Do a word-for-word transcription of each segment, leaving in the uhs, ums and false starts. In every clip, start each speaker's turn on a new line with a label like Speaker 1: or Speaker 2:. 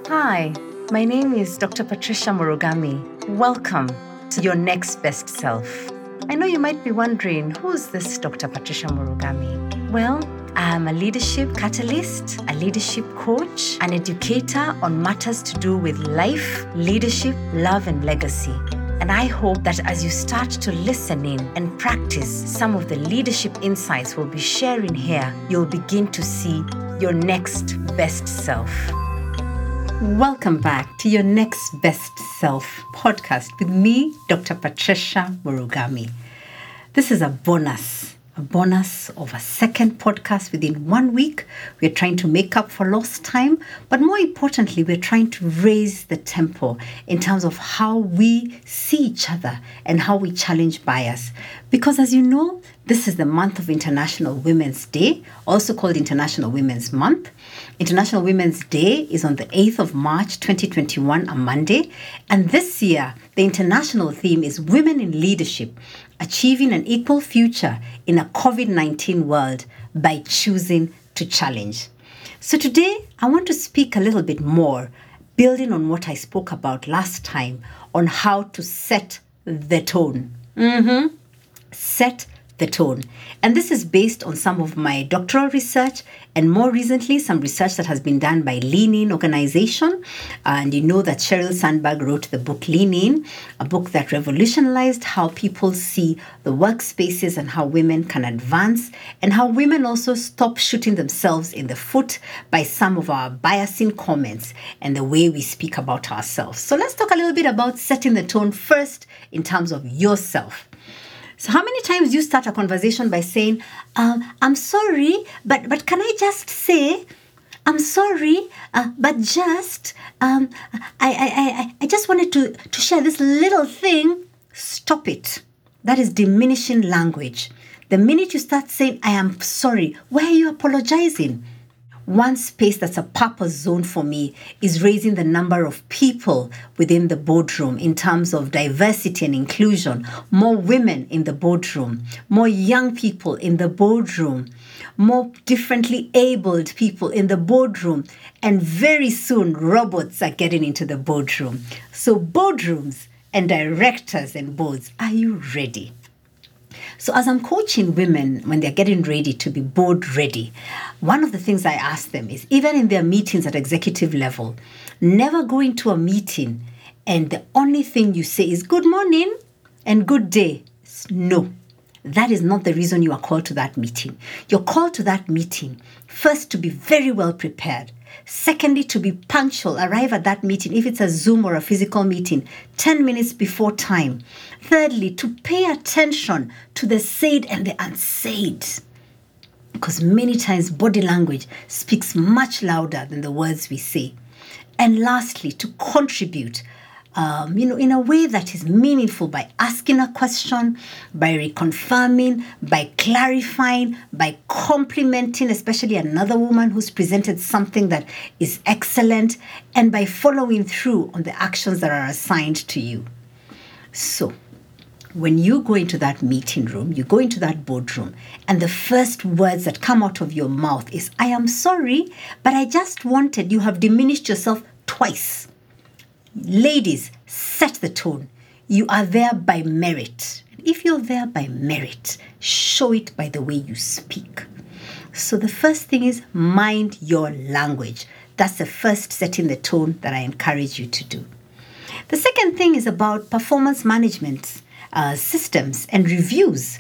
Speaker 1: Hi, my name is Doctor Patricia Murugami. Welcome to Your Next Best Self. I know you might be wondering, who's this Doctor Patricia Murugami? Well, I am a leadership catalyst, a leadership coach, an educator on matters to do with life, leadership, love, and legacy. And I hope that as you start to listen in and practice some of the leadership insights we'll be sharing here, you'll begin to see your next best self. Welcome back to Your Next Best Self podcast with me, Doctor Patricia Murugami. This is a bonus, a bonus of a second podcast within one week. We're trying to make up for lost time, but more importantly, we're trying to raise the tempo in terms of how we see each other and how we challenge bias. Because as you know, this is the month of International Women's Day, also called International Women's Month. International Women's Day is on the eighth of March, twenty twenty-one, a Monday. And this year, the international theme is Women in Leadership, Achieving an Equal Future in a COVID nineteen World by Choosing to Challenge. So today, I want to speak a little bit more, building on what I spoke about last time, on how to set the tone. Mm-hmm. Set the tone. And this is based on some of my doctoral research and more recently some research that has been done by Lean In organization. And you know that Sheryl Sandberg wrote the book Lean In, a book that revolutionized how people see the workspaces and how women can advance and how women also stop shooting themselves in the foot by some of our biasing comments and the way we speak about ourselves. So let's talk a little bit about setting the tone first in terms of yourself. So how many times do you start a conversation by saying, um, I'm sorry, but but can I just say, I'm sorry, uh, but just, um, I, I, I, I just wanted to, to share this little thing. Stop it. That is diminishing language. The minute you start saying, I am sorry, why are you apologizing? One space that's a purpose zone for me is raising the number of people within the boardroom in terms of diversity and inclusion, more women in the boardroom, more young people in the boardroom, more differently abled people in the boardroom, and very soon robots are getting into the boardroom. So boardrooms and directors and boards, are you ready? So as I'm coaching women when they're getting ready to be board ready, one of the things I ask them is, even in their meetings at executive level, never go into a meeting and the only thing you say is good morning and good day. No, that is not the reason you are called to that meeting. You're called to that meeting, first, to be very well prepared. Secondly, to be punctual, arrive at that meeting, if it's a Zoom or a physical meeting, ten minutes before time. Thirdly, to pay attention to the said and the unsaid. Because many times body language speaks much louder than the words we say. And lastly, to contribute Um, you know, in a way that is meaningful by asking a question, by reconfirming, by clarifying, by complimenting, especially another woman who's presented something that is excellent, and by following through on the actions that are assigned to you. So, when you go into that meeting room, you go into that boardroom, and the first words that come out of your mouth is, I am sorry, but I just wanted, you have diminished yourself twice. Ladies, set the tone. You are there by merit. If you're there by merit, show it by the way you speak. So the first thing is mind your language. That's the first setting the tone that I encourage you to do. The second thing is about performance management uh, systems and reviews.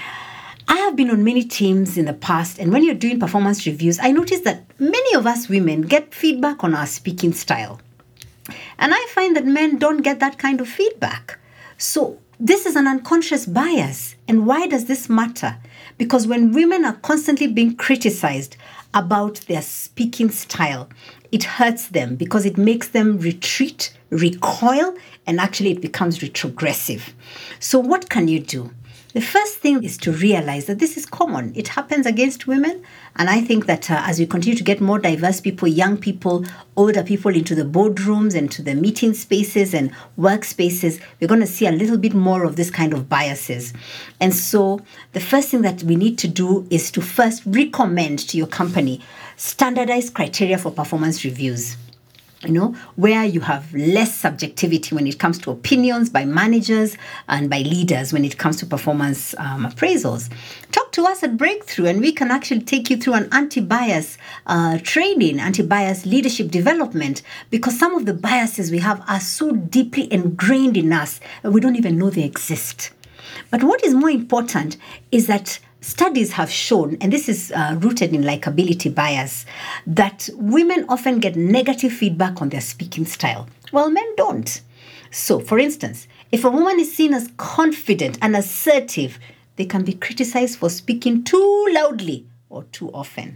Speaker 1: I have been on many teams in the past, and when you're doing performance reviews, I noticed that many of us women get feedback on our speaking style. And I find that men don't get that kind of feedback. So this is an unconscious bias. And why does this matter? Because when women are constantly being criticized about their speaking style, it hurts them because it makes them retreat, recoil, and actually it becomes retrogressive. So what can you do? The first thing is to realize that this is common. It happens against women. And I think that uh, as we continue to get more diverse people, young people, older people into the boardrooms and to the meeting spaces and workspaces, we're going to see a little bit more of this kind of biases. And so the first thing that we need to do is to first recommend to your company standardized criteria for performance reviews.
Speaker 2: you know, where you have less subjectivity when it comes to opinions by managers and by leaders when it comes to performance um, appraisals. Talk to us at Breakthrough, and we can actually take you through an anti-bias uh, training, anti-bias leadership development, because some of the biases we have are so deeply ingrained in us that we don't even know they exist. But what is more important is that studies have shown, and this is uh, rooted in likability bias, that women often get negative feedback on their speaking style, while men don't. So, for instance, if a woman is seen as confident and assertive, they can be criticized for speaking too loudly or too often.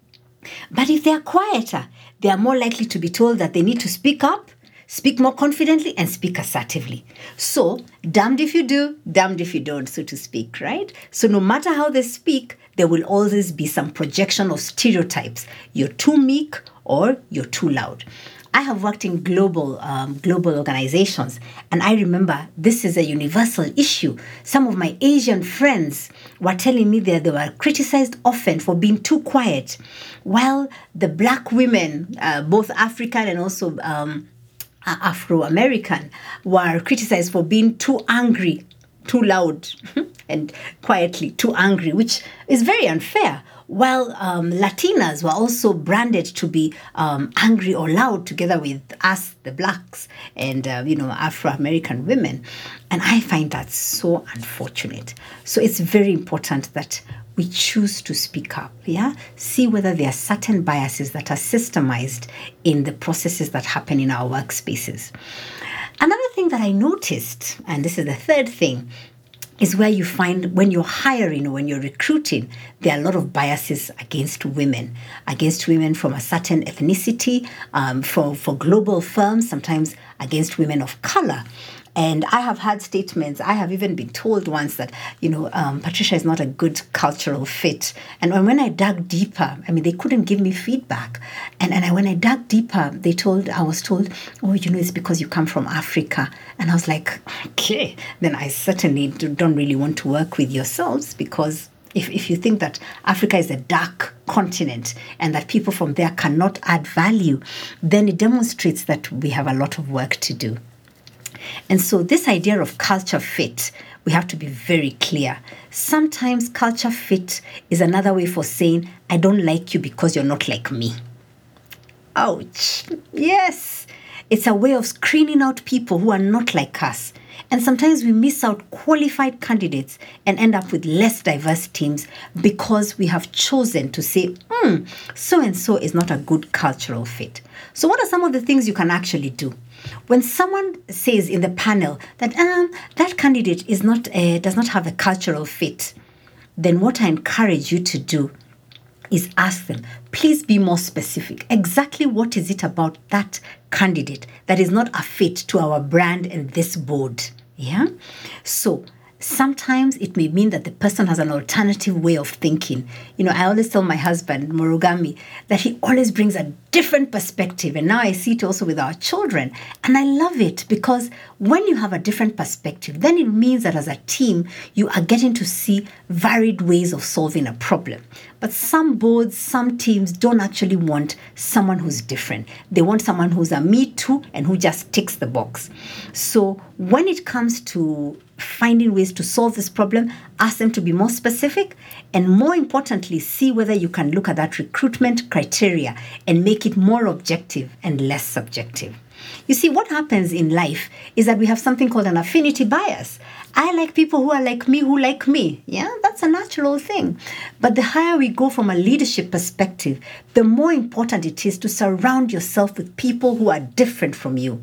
Speaker 2: But if they are quieter, they are more likely to be told that they need to speak up, speak more confidently, and speak assertively. So, damned if you do, damned if you don't, so to speak, right? So no matter how they speak, there will always be some projection of stereotypes. You're too meek or you're too loud. I have worked in global um, global organizations, and I remember this is a universal issue. Some of my Asian friends were telling me that they were criticized often for being too quiet, while the black women, uh, both African and also um, Afro-American, were criticized for being too angry, too loud, and quietly too angry, which is very unfair. While um, Latinas were also branded to be um, angry or loud together with us, the blacks, and, uh, you know, Afro-American women. And I find that so unfortunate. So it's very important that we choose to speak up, yeah? See whether there are certain biases that are systemized in the processes that happen in our workspaces. Another thing that I noticed, and this is the third thing, is where you find when you're hiring or when you're recruiting, there are a lot of biases against women, against women from a certain ethnicity, um, for, for global firms, sometimes against women of color. And I have had statements, I have even been told once that, you know, um, Patricia is not a good cultural fit. And when I dug deeper, I mean, they couldn't give me feedback. And, and I, when I dug deeper, they told, I was told, oh, you know, it's because you come from Africa. And I was like, okay, then I certainly don't really want to work with yourselves, because If, if you think that Africa is a dark continent and that people from there cannot add value, then it demonstrates that we have a lot of work to do. And so this idea of culture fit, we have to be very clear. Sometimes culture fit is another way for saying, I don't like you because you're not like me. Ouch. Yes. It's a way of screening out people who are not like us. And sometimes we miss out qualified candidates and end up with less diverse teams because we have chosen to say, hmm, so-and-so is not a good cultural fit. So what are some of the things you can actually do? When someone says in the panel that um, that candidate is not uh, does not have a cultural fit, then what I encourage you to do is ask them, please be more specific. Exactly what is it about that candidate that is not a fit to our brand and this board? Yeah. So sometimes it may mean that the person has an alternative way of thinking. You know, I always tell my husband, Morugami, that he always brings a different perspective. And now I see it also with our children. And I love it because when you have a different perspective, then it means that as a team, you are getting to see varied ways of solving a problem. But some boards, some teams don't actually want someone who's different. They want someone who's a me too and who just ticks the box. So when it comes to finding ways to solve this problem, ask them to be more specific, and more importantly, see whether you can look at that recruitment criteria and make it more objective and less subjective. You see, what happens in life is that we have something called an affinity bias. I like people who are like me, who like me. Yeah, that's a natural thing. But the higher we go from a leadership perspective, the more important it is to surround yourself with people who are different from you.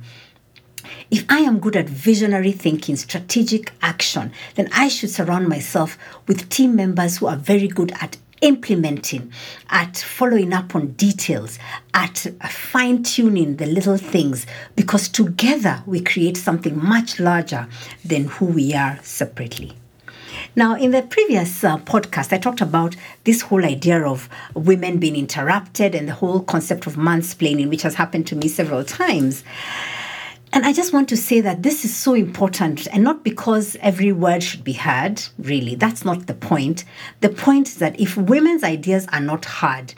Speaker 2: If I am good at visionary thinking, strategic action, then I should surround myself with team members who are very good at implementing, at following up on details, at fine-tuning the little things, because together we create something much larger than who we are separately. Now, in the previous uh, podcast, I talked about this whole idea of women being interrupted and the whole concept of mansplaining, which has happened to me several times. And I just want to say that this is so important, and not because every word should be heard, really. That's not the point. The point is that if women's ideas are not heard,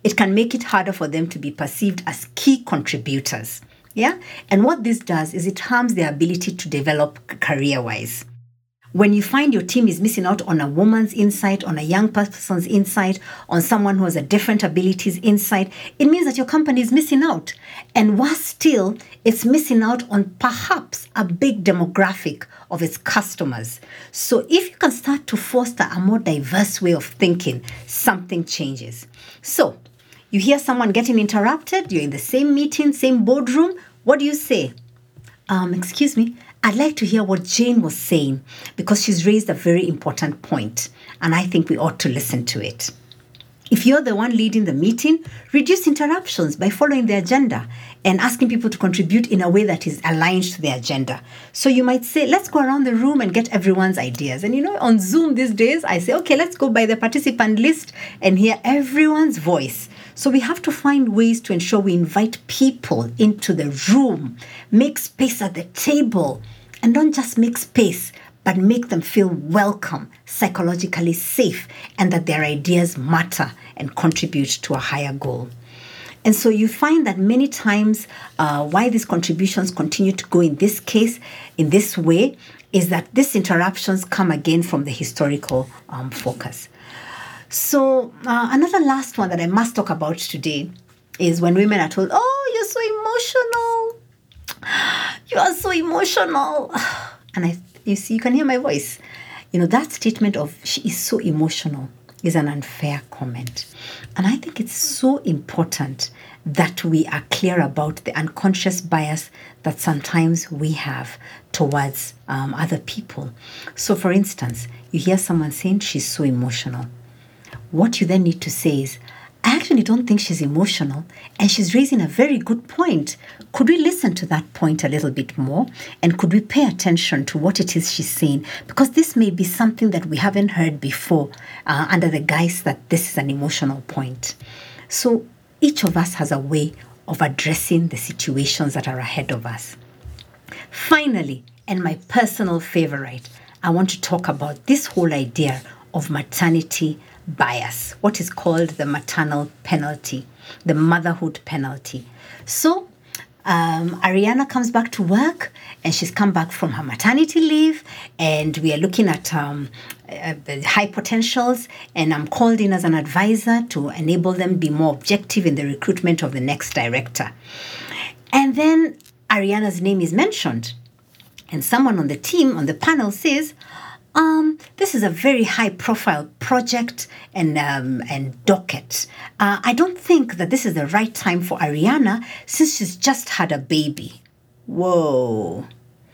Speaker 2: it can make it harder for them to be perceived as key contributors. Yeah? And what this does is it harms their ability to develop career-wise. When you find your team is missing out on a woman's insight, on a young person's insight, on someone who has a different abilities insight, it means that your company is missing out. And worse still, it's missing out on perhaps a big demographic of its customers. So if you can start to foster a more diverse way of thinking, something changes. So you hear someone getting interrupted, you're in the same meeting, same boardroom, what do you say? Um, excuse me, I'd like to hear what Jane was saying because she's raised a very important point, and I think we ought to listen to it. If you're the one leading the meeting, reduce interruptions by following the agenda and asking people to contribute in a way that is aligned to the agenda. So you might say, let's go around the room and get everyone's ideas. And you know, on Zoom these days, I say, okay, let's go by the participant list and hear everyone's voice. So we have to find ways to ensure we invite people into the room, make space at the table, and don't just make space, but make them feel welcome, psychologically safe, and that their ideas matter and contribute to a higher goal. And so you find that many times uh, why these contributions continue to go in this case, in this way, is that these interruptions come again from the historical um, focus. So uh, another last one that I must talk about today is when women are told, oh, you're so emotional. You are so emotional. And I, you see, you can hear my voice. You know, that statement of she is so emotional is an unfair comment. And I think it's so important that we are clear about the unconscious bias that sometimes we have towards um, other people. So for instance, you hear someone saying she's so emotional. What you then need to say is, I actually don't think she's emotional, and she's raising a very good point. Could we listen to that point a little bit more? And could we pay attention to what it is she's saying? Because this may be something that we haven't heard before uh, under the guise that this is an emotional point. So each of us has a way of addressing the situations that are ahead of us. Finally, and my personal favorite, I want to talk about this whole idea of maternity bias, what is called the maternal penalty, the motherhood penalty. So um, Ariana comes back to work, and she's come back from her maternity leave, and we are looking at um, uh, high potentials, and I'm called in as an advisor to enable them be more objective in the recruitment of the next director. And then Ariana's name is mentioned, and someone on the team, on the panel says, Um, this is a very high-profile project and um, and docket. Uh, I don't think that this is the right time for Ariana since she's just had a baby. Whoa.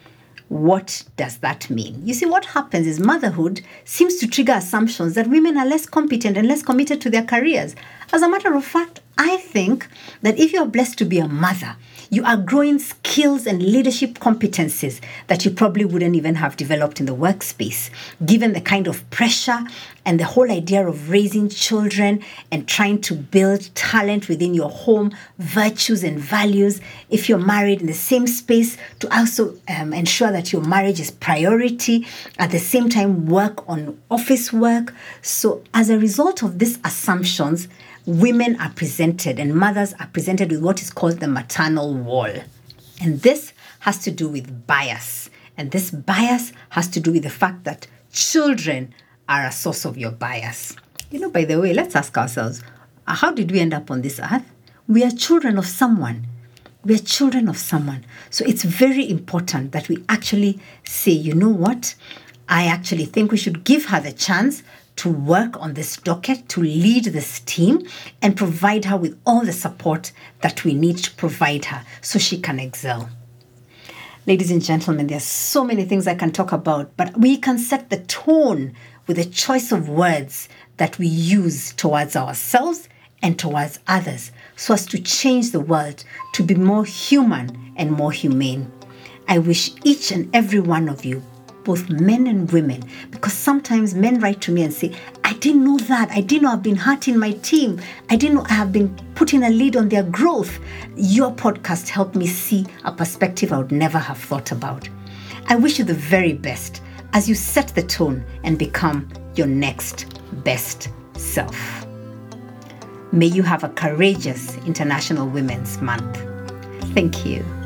Speaker 2: What does that mean? You see, what happens is motherhood seems to trigger assumptions that women are less competent and less committed to their careers. As a matter of fact, I think that if you're blessed to be a mother, you are growing skills and leadership competencies that you probably wouldn't even have developed in the workspace, given the kind of pressure and the whole idea of raising children and trying to build talent within your home, virtues and values. If you're married in the same space, to also um, ensure that your marriage is priority, at the same time work on office work. So as a result of these assumptions, women are presented and mothers are presented with what is called the maternal wall. And this has to do with bias. And this bias has to do with the fact that children are a source of your bias. You know, by the way, let's ask ourselves, how did we end up on this earth? We are children of someone. We are children of someone. So it's very important that we actually say, you know what? I actually think we should give her the chance to work on this docket, to lead this team, and provide her with all the support that we need to provide her so she can excel. Ladies and gentlemen, there are so many things I can talk about, but we can set the tone with the choice of words that we use towards ourselves and towards others so as to change the world to be more human and more humane. I wish each and every one of you, both men and women, because sometimes men write to me and say, I didn't know that. I didn't know I've been hurting my team. I didn't know I have been putting a lid on their growth. Your podcast helped me see a perspective I would never have thought about. I wish you the very best as you set the tone and become your next best self. May you have a courageous International Women's Month. Thank you.